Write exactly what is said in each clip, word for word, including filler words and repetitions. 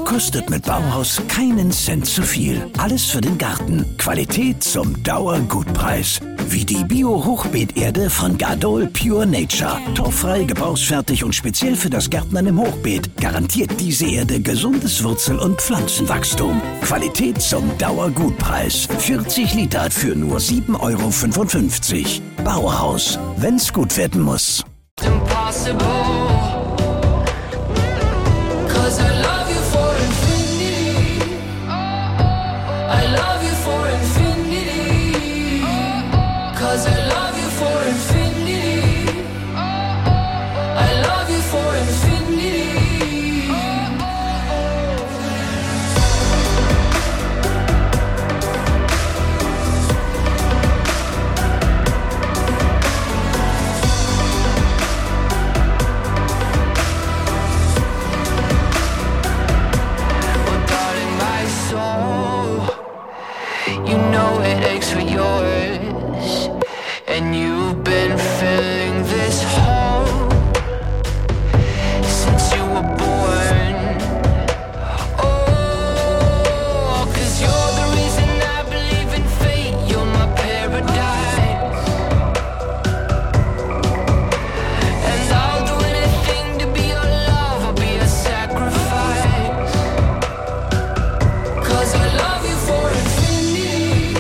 kostet mit Bauhaus keinen Cent zu viel. Alles für den Garten. Qualität zum Dauergutpreis. Wie die Bio-Hochbeeterde von Gardol Pure Nature. Torffrei, gebrauchsfertig und speziell für das Gärtnern im Hochbeet garantiert diese Erde gesundes Wurzel- und Pflanzenwachstum. Qualität zum Dauergutpreis. vierzig Liter für nur sieben Euro fünfundfünfzig. Bauhaus, wenn's gut werden muss. Impossible, 'cause I love you for infinity. I love you for infinity. 'Cause I love you for infinity. I love you for infinity. You know it aches for yours, and you've been filling this hole since you were born. Oh, 'cause you're the reason I believe in fate. You're my paradise, and I'll do anything to be your love. I'll be a sacrifice, 'cause I love you for infinity.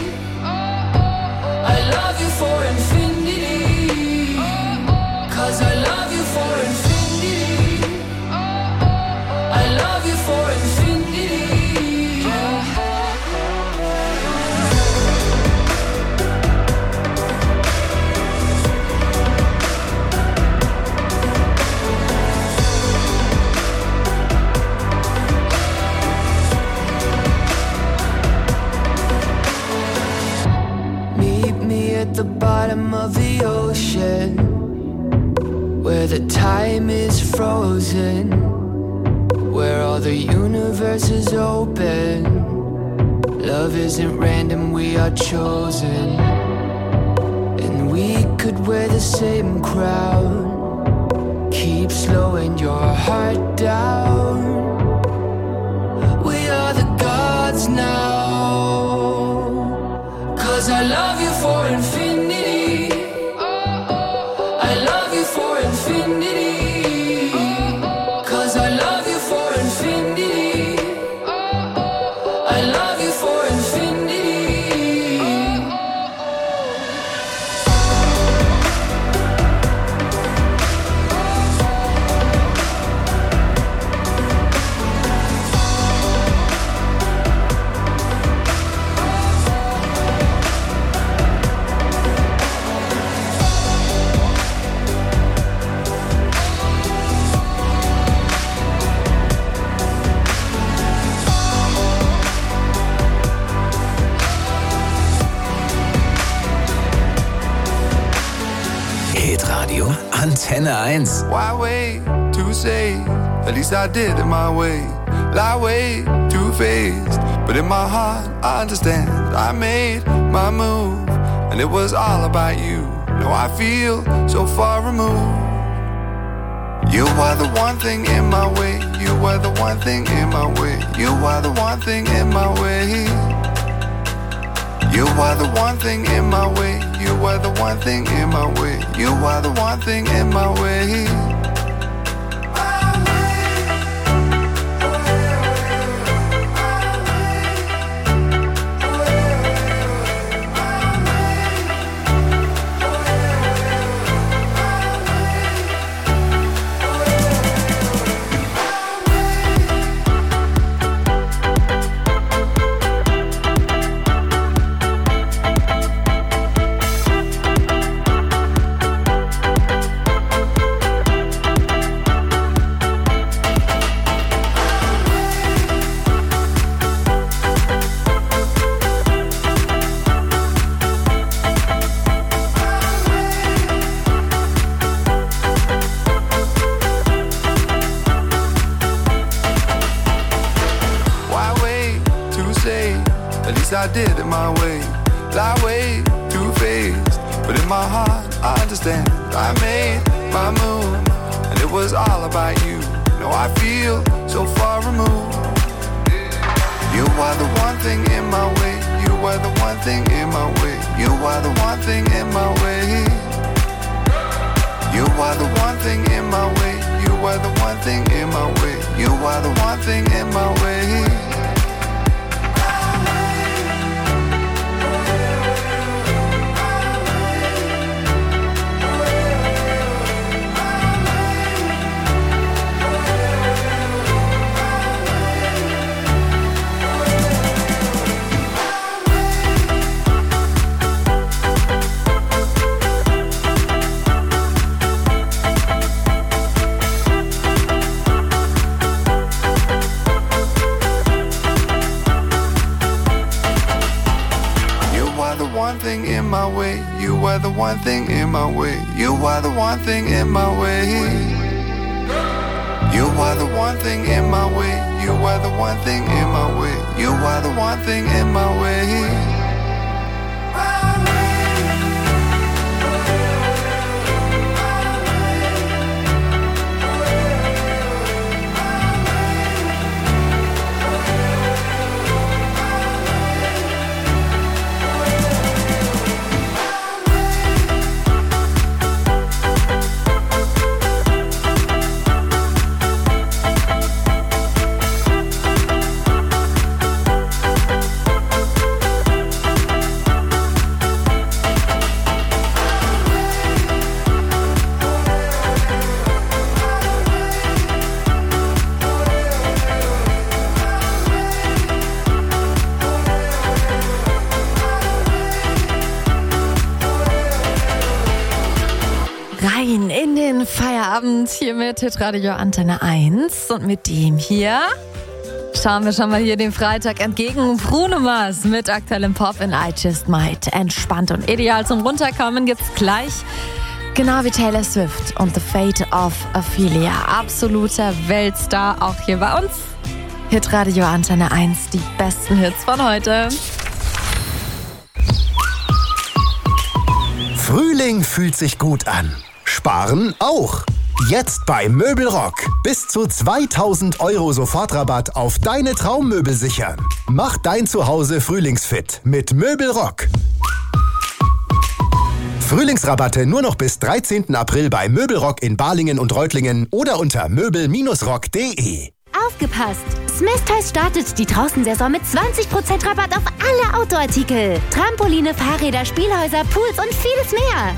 I love you for infinity. 'Cause I love you for infinity. I love you for infinity. Meet me at the bottom of the ocean, where the time is frozen, where all the universe is open. Love isn't random, we are chosen, and we could wear the same crown. Keep slowing your heart down. We are the gods now, 'cause I love you for infinity. I love you for infinity. 'Cause I love you for infinity. I love you for infinity. Hitradio Antenne eins. Why wait to say? At least I did it my way. Lie way too faced, but in my heart I understand. I made my move, and it was all about you. Now I feel so far removed. You were the one thing in my way. You were the one thing in my way. You were the one thing in my way. You were the one thing in my way. You were the one thing in my way. You were the one thing in my way. I did it my way. Lie way too faced, but in my heart I understand. I made my move, and it was all about you. Now I feel so far removed. are the one thing in my way. You are the one thing in my way. You are the one thing in my way. You are the one thing in my way. You are the one thing in my way. You are the one thing in my way. Thing in my way. You are the one thing in my way. You are the one thing in my way. You are the one thing in my way. You are the one thing in my way. You are the one thing in my way. In den Feierabend hier mit Hitradio Antenne eins und mit dem hier schauen wir schon mal hier den Freitag entgegen. Bruno Mars mit aktuellem Pop in I Just Might. Entspannt und ideal zum Runterkommen gibt's gleich. Genau wie Taylor Swift und The Fate of Ophelia. Absoluter Weltstar auch hier bei uns. Hitradio Antenne eins, die besten Hits von heute. Frühling fühlt sich gut an. Sparen auch. Jetzt bei Möbelrock. Bis zu zweitausend Euro Sofortrabatt auf deine Traummöbel sichern. Mach dein Zuhause frühlingsfit mit Möbelrock. Frühlingsrabatte nur noch bis dreizehnten April bei Möbelrock in Balingen und Reutlingen oder unter möbel rock punkt de. Aufgepasst! Smith Toys startet die Draußensaison mit zwanzig Prozent Rabatt auf alle Outdoor-Artikel. Trampoline, Fahrräder, Spielhäuser, Pools und vieles mehr.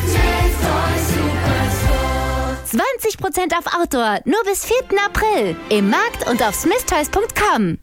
zwanzig Prozent auf Outdoor, nur bis vierten April. Im Markt und auf smith toys punkt com.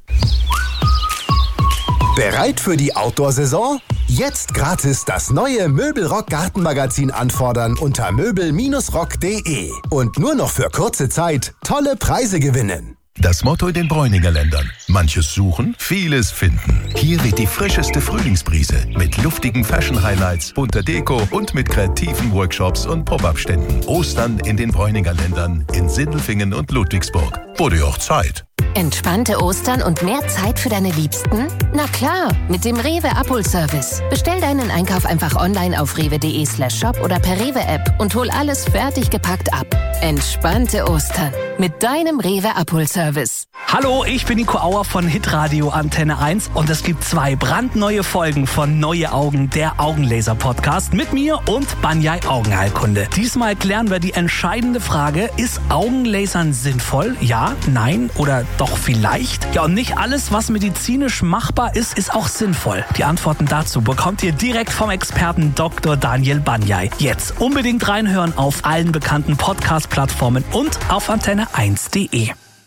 Bereit für die Outdoor-Saison? Jetzt gratis das neue Möbelrock Gartenmagazin anfordern unter möbel rock punkt de und nur noch für kurze Zeit tolle Preise gewinnen. Das Motto in den Bräuninger Ländern. Manches suchen, vieles finden. Hier weht die frischeste Frühlingsbrise mit luftigen Fashion-Highlights, bunter Deko und mit kreativen Workshops und Pop-Up-Ständen. Ostern in den Bräuninger Ländern in Sindelfingen und Ludwigsburg. Wurde ja auch Zeit. Entspannte Ostern und mehr Zeit für deine Liebsten? Na klar, mit dem Rewe Abholservice. Bestell deinen Einkauf einfach online auf rewe.de slash shop oder per Rewe-App und hol alles fertig gepackt ab. Entspannte Ostern mit deinem Rewe Abholservice. Hallo, ich bin Nico Auer von Hitradio Antenne eins und es gibt zwei brandneue Folgen von Neue Augen, der Augenlaser-Podcast mit mir und Banyai Augenheilkunde. Diesmal klären wir die entscheidende Frage, ist Augenlasern sinnvoll? Ja, nein oder doch vielleicht? Ja, und nicht alles, was medizinisch machbar ist, ist auch sinnvoll. Die Antworten dazu bekommt ihr direkt vom Experten Doktor Daniel Banyai. Jetzt unbedingt reinhören auf allen bekannten Podcast-Plattformen und auf antenne eins punkt de.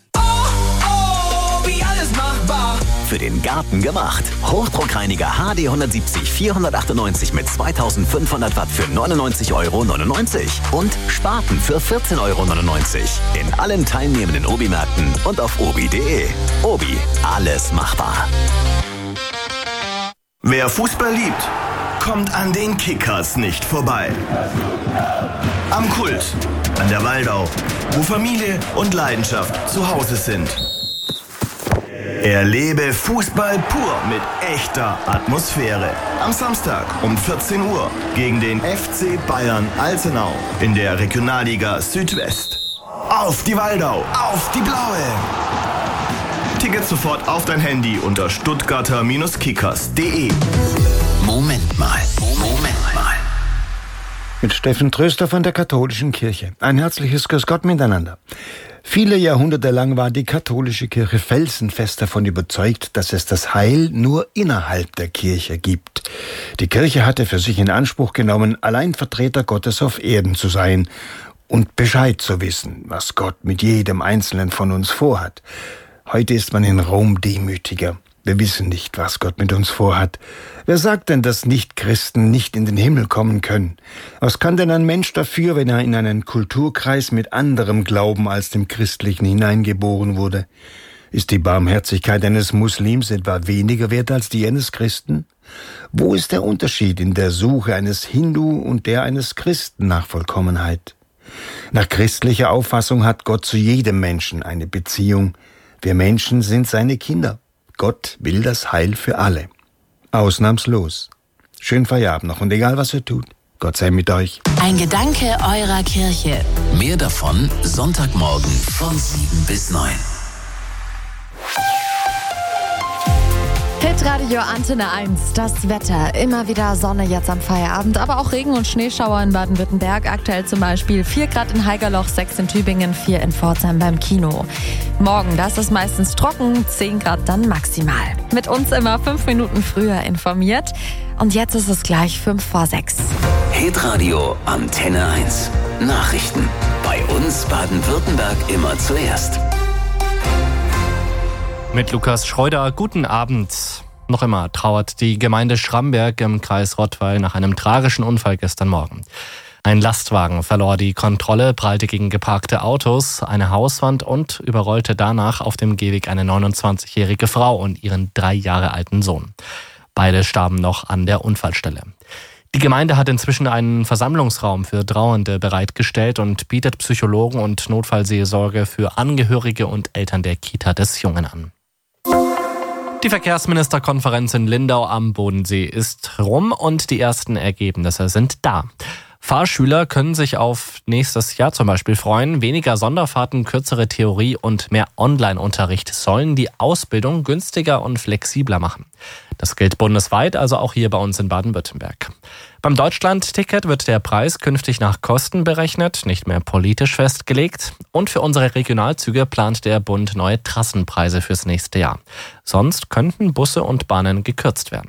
Für den Garten gemacht. Hochdruckreiniger H D hundertsiebzig vierhundertachtundneunzig mit zweitausendfünfhundert Watt für neunundneunzig Euro neunundneunzig und Spaten für vierzehn Euro neunundneunzig. In allen teilnehmenden Obi-Märkten und auf obi punkt de. Obi, alles machbar. Wer Fußball liebt, kommt an den Kickers nicht vorbei. Am Kult, an der Waldau, wo Familie und Leidenschaft zu Hause sind. Erlebe Fußball pur mit echter Atmosphäre. Am Samstag um vierzehn Uhr gegen den F C Bayern Alzenau in der Regionalliga Südwest. Auf die Waldau, auf die Blaue! Tickets sofort auf dein Handy unter stuttgarter Kickers punkt de. Moment mal, Moment mal. Mit Steffen Tröster von der Katholischen Kirche. Ein herzliches Grüß Gott miteinander. Viele Jahrhunderte lang war die katholische Kirche felsenfest davon überzeugt, dass es das Heil nur innerhalb der Kirche gibt. Die Kirche hatte für sich in Anspruch genommen, allein Vertreter Gottes auf Erden zu sein und Bescheid zu wissen, was Gott mit jedem Einzelnen von uns vorhat. Heute ist man in Rom demütiger. Wir wissen nicht, was Gott mit uns vorhat. Wer sagt denn, dass Nicht-Christen nicht in den Himmel kommen können? Was kann denn ein Mensch dafür, wenn er in einen Kulturkreis mit anderem Glauben als dem christlichen hineingeboren wurde? Ist die Barmherzigkeit eines Muslims etwa weniger wert als die eines Christen? Wo ist der Unterschied in der Suche eines Hindu und der eines Christen nach Vollkommenheit? Nach christlicher Auffassung hat Gott zu jedem Menschen eine Beziehung. Wir Menschen sind seine Kinder. Gott will das Heil für alle. Ausnahmslos. Schönen Feierabend noch und egal was ihr tut, Gott sei mit euch. Ein Gedanke eurer Kirche. Mehr davon Sonntagmorgen von sieben bis neun. Hitradio Antenne eins, das Wetter. Immer wieder Sonne jetzt am Feierabend, aber auch Regen und Schneeschauer in Baden-Württemberg. Aktuell zum Beispiel vier Grad in Haigerloch, sechs in Tübingen, vier in Pforzheim beim Kino. Morgen, da ist es meistens trocken, zehn Grad dann maximal. Mit uns immer fünf Minuten früher informiert. Und jetzt ist es gleich fünf vor sechs. Hitradio Antenne eins. Nachrichten. Bei uns Baden-Württemberg immer zuerst. Mit Lukas Schreuder, guten Abend. Noch immer trauert die Gemeinde Schramberg im Kreis Rottweil nach einem tragischen Unfall gestern Morgen. Ein Lastwagen verlor die Kontrolle, prallte gegen geparkte Autos, eine Hauswand und überrollte danach auf dem Gehweg eine neunundzwanzigjährige Frau und ihren drei Jahre alten Sohn. Beide starben noch an der Unfallstelle. Die Gemeinde hat inzwischen einen Versammlungsraum für Trauernde bereitgestellt und bietet Psychologen und Notfallseelsorge für Angehörige und Eltern der Kita des Jungen an. Die Verkehrsministerkonferenz in Lindau am Bodensee ist rum und die ersten Ergebnisse sind da. Fahrschüler können sich auf nächstes Jahr zum Beispiel freuen. Weniger Sonderfahrten, kürzere Theorie und mehr Online-Unterricht sollen die Ausbildung günstiger und flexibler machen. Das gilt bundesweit, also auch hier bei uns in Baden-Württemberg. Beim Deutschland-Ticket wird der Preis künftig nach Kosten berechnet, nicht mehr politisch festgelegt. Und für unsere Regionalzüge plant der Bund neue Trassenpreise fürs nächste Jahr. Sonst könnten Busse und Bahnen gekürzt werden.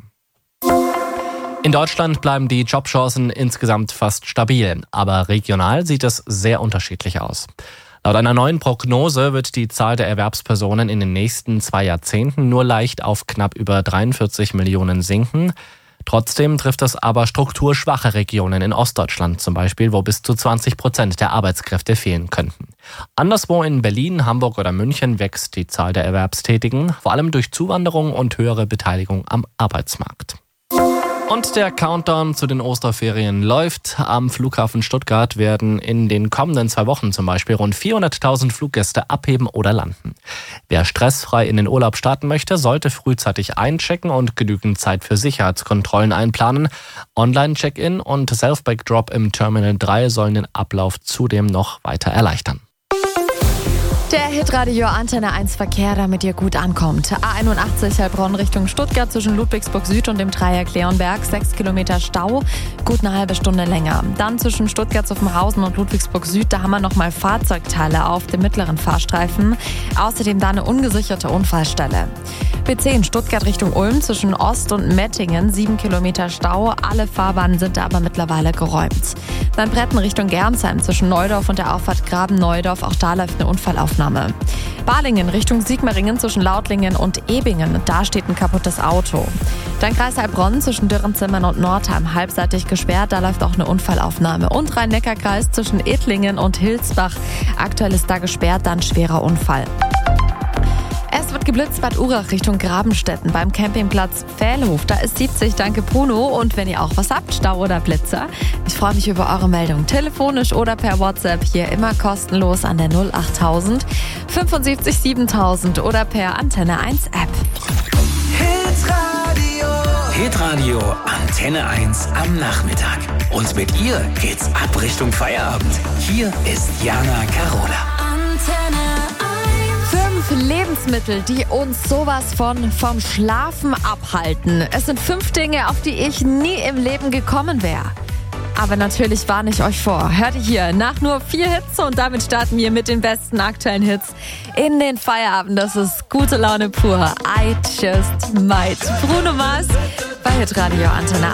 In Deutschland bleiben die Jobchancen insgesamt fast stabil, aber regional sieht es sehr unterschiedlich aus. Laut einer neuen Prognose wird die Zahl der Erwerbspersonen in den nächsten zwei Jahrzehnten nur leicht auf knapp über dreiundvierzig Millionen sinken. Trotzdem trifft es aber strukturschwache Regionen in Ostdeutschland zum Beispiel, wo bis zu zwanzig Prozent der Arbeitskräfte fehlen könnten. Anderswo in Berlin, Hamburg oder München wächst die Zahl der Erwerbstätigen, vor allem durch Zuwanderung und höhere Beteiligung am Arbeitsmarkt. Und der Countdown zu den Osterferien läuft. Am Flughafen Stuttgart werden in den kommenden zwei Wochen zum Beispiel rund vierhunderttausend Fluggäste abheben oder landen. Wer stressfrei in den Urlaub starten möchte, sollte frühzeitig einchecken und genügend Zeit für Sicherheitskontrollen einplanen. Online-Check-In und Self-Bag-Drop im Terminal drei sollen den Ablauf zudem noch weiter erleichtern. Der Hitradio Antenne eins Verkehr, damit ihr gut ankommt. A einundachtzig Heilbronn Richtung Stuttgart zwischen Ludwigsburg Süd und dem Dreieck Leonberg. sechs Kilometer Stau, gut eine halbe Stunde länger. Dann zwischen Stuttgart-Zuffenhausen und Ludwigsburg Süd, da haben wir nochmal Fahrzeugteile auf dem mittleren Fahrstreifen. Außerdem da eine ungesicherte Unfallstelle. B zehn Stuttgart Richtung Ulm zwischen Ost und Mettingen, sieben Kilometer Stau. Alle Fahrbahnen sind da aber mittlerweile geräumt. Dann Bretten Richtung Gernsheim zwischen Neudorf und der Auffahrt Graben-Neudorf. Auch da läuft eine Unfallaufnahme. Balingen Richtung Sigmaringen zwischen Lautlingen und Ebingen. Da steht ein kaputtes Auto. Dann Kreis Heilbronn zwischen Dürrenzimmern und Nordheim halbseitig gesperrt. Da läuft auch eine Unfallaufnahme. Und Rhein-Neckar-Kreis zwischen Edlingen und Hilsbach. Aktuell ist da gesperrt, dann schwerer Unfall. Es wird geblitzt Bad Urach Richtung Grabenstetten beim Campingplatz Pfählhof. Da ist siebzig, danke Bruno. Und wenn ihr auch was habt, Stau oder Blitzer, ich freue mich über eure Meldung. Telefonisch oder per WhatsApp hier immer kostenlos an der null achttausend fünfundsiebzig siebentausend oder per Antenne eins App. Hitradio. Hitradio Antenne eins am Nachmittag. Und mit ihr geht's ab Richtung Feierabend. Hier ist Jana Carola. Antenne eins. fünf Fünf Lebensmittel, die uns sowas von vom Schlafen abhalten. Es sind fünf Dinge, auf die ich nie im Leben gekommen wäre. Aber natürlich warne ich euch vor. Hört ihr hier nach nur vier Hits und damit starten wir mit den besten aktuellen Hits in den Feierabend. Das ist gute Laune pur. I just might. Bruno Mars bei Hitradio Antenne